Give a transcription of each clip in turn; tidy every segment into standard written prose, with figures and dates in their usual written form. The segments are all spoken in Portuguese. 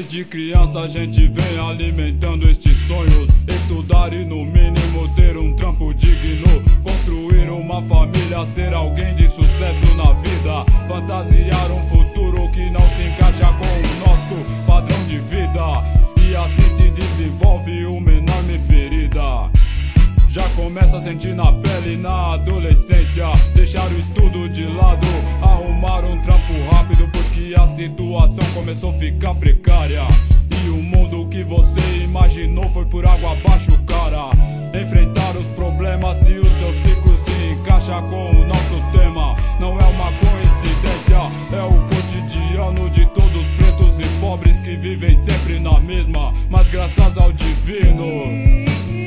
Desde criança a gente vem alimentando estes sonhos: estudar e no mínimo ter um trampo digno, construir uma família, ser alguém de sucesso na vida, fantasiar um futuro que não se encaixa com o nosso padrão de vida, e assim se desenvolve uma enorme ferida. Já começa a sentir na pele na adolescência, deixar o estudo de lado, arrumar um trampo rápido, porque a situação começou a ficar precária. E o mundo que você imaginou foi por água abaixo, cara. Enfrentar os problemas se o seu ciclo se encaixa com o nosso tema. Não é uma coincidência, é o cotidiano de todos os pretos e pobres que vivem sempre na mesma, mas graças ao divino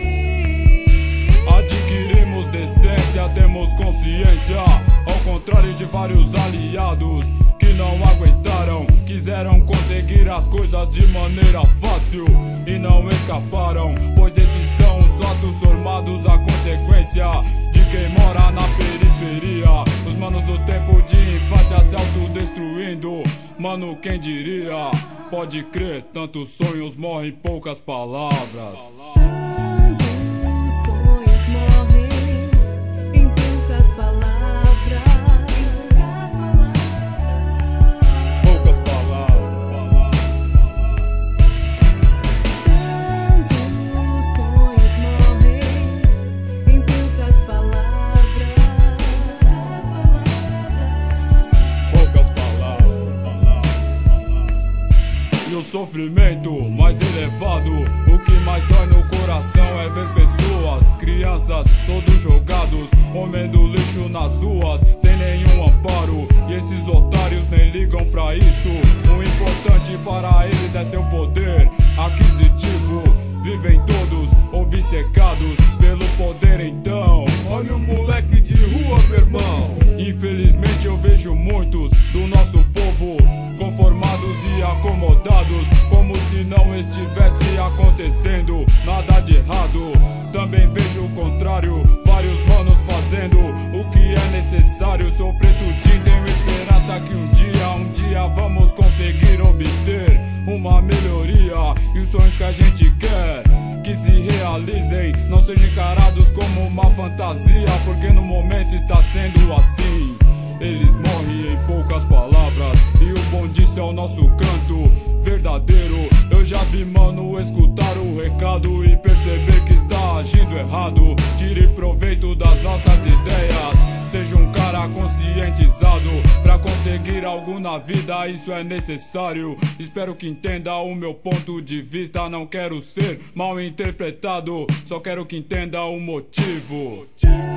adquirimos decência, temos consciência. Ao contrário de vários aliados que não aguentaram, quiseram conseguir as coisas de maneira fácil e não escaparam, pois esses são os atos formados a consequência de quem mora na periferia. Os manos do tempo de infância se autodestruindo, mano, quem diria? Pode crer, tantos sonhos morrem em poucas palavras. O sofrimento mais elevado, o que mais dói no coração é ver pessoas, crianças, todos jogados, comendo lixo nas ruas, sem nenhum amparo. E esses otários nem ligam pra isso. O importante para eles é seu poder aquisitivo. Vivem todos obcecados pelo poder, então olha o moleque de rua, meu irmão. Infelizmente eu vejo muitos do nosso povo conformados e acomodados, como se não estivesse acontecendo nada de errado. Também vejo o contrário, vários manos fazendo o que é necessário. Sou preto Tim, tenho esperança que um dia vamos conseguir obter uma melhoria, e os sonhos que a gente quer que se realizem não sejam encarados como uma fantasia, porque no momento está sendo assim. Eles morrem em poucas palavras, e o bom disso é o nosso canto verdadeiro. Eu já vi mano escutar o recado e perceber que está agindo errado. Tire proveito das nossas ideias, seja um cara conscientizado. Pra conseguir algo na vida isso é necessário. Espero que entenda o meu ponto de vista. Não quero ser mal interpretado, só quero que entenda o motivo.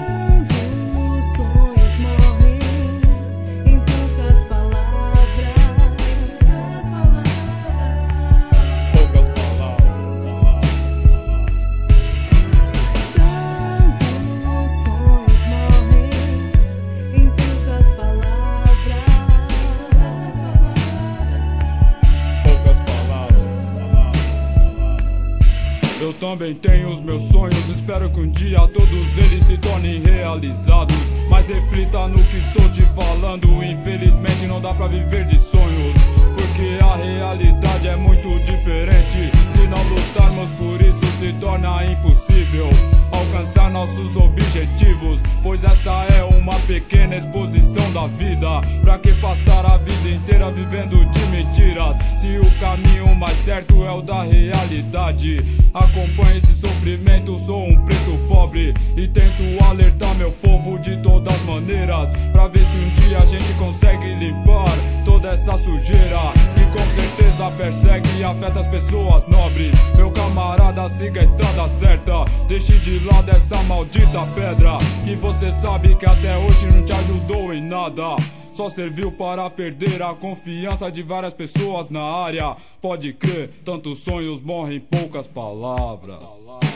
Eu também tenho os meus sonhos, espero que um dia todos eles se tornem realizados. Mas reflita no que estou te falando, infelizmente não dá pra viver de sonhos, porque a realidade é muito diferente. Se não lutarmos por isso se torna impossível alcançar nossos objetivos, pois esta é uma pequena exposição da vida. Pra que passar a vida inteira vivendo de mentiras, se o caminho mais certo é o da realidade? Acompanhe esse sofrimento, sou um preto pobre e tento alertar meu povo de todas maneiras, pra ver se um dia a gente consegue limpar toda essa sujeira que com certeza persegue e afeta as pessoas nobres. Meu camarada, siga a estrada certa, deixe de lado essa maldita pedra que você sabe que até hoje não te ajudou em nada, só serviu para perder a confiança de várias pessoas na área. Pode crer, tantos sonhos morrem em poucas palavras.